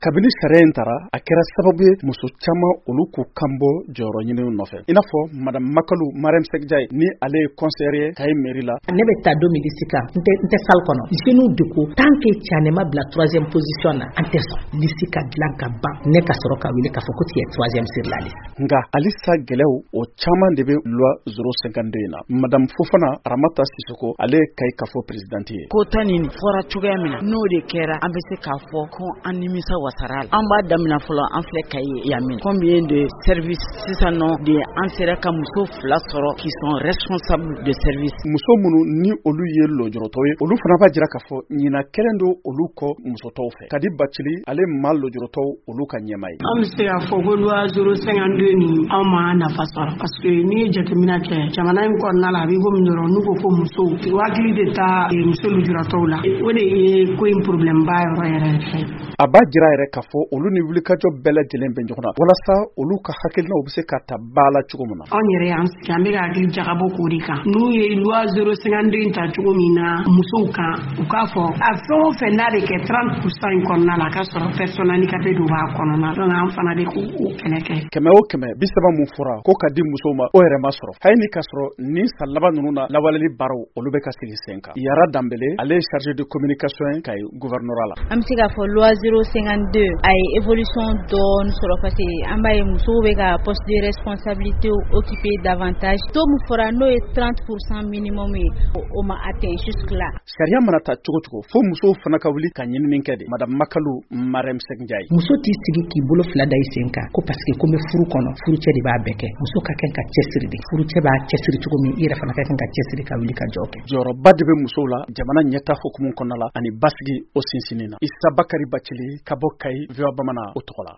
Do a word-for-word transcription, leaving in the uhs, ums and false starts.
kabini sariya in tara a kɛra sababu ye muso caman olu k'u kanbɔ jɔyɔrɔ ɲiniw nɔfɛ i n'a fɔ madame Makalu Marème Seck Ndiaye ni ale ye conseillère ye Kayi mairie la. Ne bɛ taa don min liste kan n tɛ n tɛ salle kɔnɔ jeunes de ko tant que Tiani ma bila troisième position na an tɛ sɔn liste ka dilan ka ban ne ka sɔrɔ ka wele k'a fɔ ko tu es troisième sur la liste. Nka halisa gɛlɛyaw o caman de bɛ loi zéro cinquante-deux in na madame Fofana Aramata Sisoko ale ye Kayi kafo présidente ye. Ko ta nin fɔra cogoya min na n'o de kɛra an bɛ se k'a fɔ ko an nimisa wasara an b'a daminɛ fɔlɔ an filɛ Kayi yan min combien de services sisan nɔ de an sera ka muso fila sɔrɔ qui sont responsables de service. Muso minnu ni olu ye lojɔrɔtɔ ye olu fana b'a jira k'a fɔ ɲina kelen don olu kɔ musotɔw fɛ Kadi Bacili ale maa lojɔrɔtɔw olu ka ɲɛma ye. An bɛ se k'a fɔ ko loi zéro cinquante-deux nin anw ma nafa sɔrɔ parce que n'i ye jateminɛ kɛ jamana in kɔnɔna la a b'i komi dɔrɔn n'u ko ko muso u hakili de taa muso lujuratow la o de ye ko in problème ba yɔrɔ yɛrɛ fɛ. A b'a jira yɛrɛ k'a fɔ olu ni wulikajɔ bɛɛ lajɛlen bɛ ɲɔgɔn na walasa olu ka hakilinaw bɛ se ka ta ba la cogo min na. Anw yɛrɛ y'an sigi an bɛ ka hakili jagabɔ k'o de kan n'u ye loi zéro cinquante-deux in ta cogo min na musow kan u k'a fɔ a fɛn o fɛn n'a bɛ kɛ trente pour cent in kɔnɔna la a ka sɔrɔ personne handicapée dɔ b'a kɔnɔna donc an fana de k'o kɛlɛ kɛ. Kɛmɛ o kɛmɛ bi saba mun fɔra ko ka di musow ma o yɛrɛ ma sɔrɔ hali ni ka sɔrɔ ni san laban ninnu na lawaleli baaraw olu bɛ ka sigi sen kan. Yara Dambele ale ye chargé de communication ye Kayi gouvernorat la. An bɛ se k'a fɔ loi zéro cinquante-deux a ye évolution dɔɔni sɔrɔ parce que an b'a ye musow bɛ ka poste de responsabilité occuper davantage taux mun fɔra n'o ye trente pour cent minimum ye o ma atteint jusque là. Sariya mana ta cogo cogo fo musow fana ka wuli ka ɲinini kɛ de madame Makalu Marème Seck Ndiaye. Muso t'i sigi k'i bolo fila da i sen kan ko parce que ko n bɛ furu kɔnɔ furucɛ de b'a bɛɛ kɛ muso ka kɛ ka cɛsiri de furucɛ b'a cɛsiri cogo min i yɛrɛ fana ka kɛ ka cɛsiri ka wuli ka jɔ kɛ. Jɔyɔrɔba de bɛ musow la jamana ɲɛta hukumu kɔnɔna la ani basigi o sinsinni na. Isa Bakari Bacili ka bɔ Kayi V O A Bamanan o tɔgɔ la.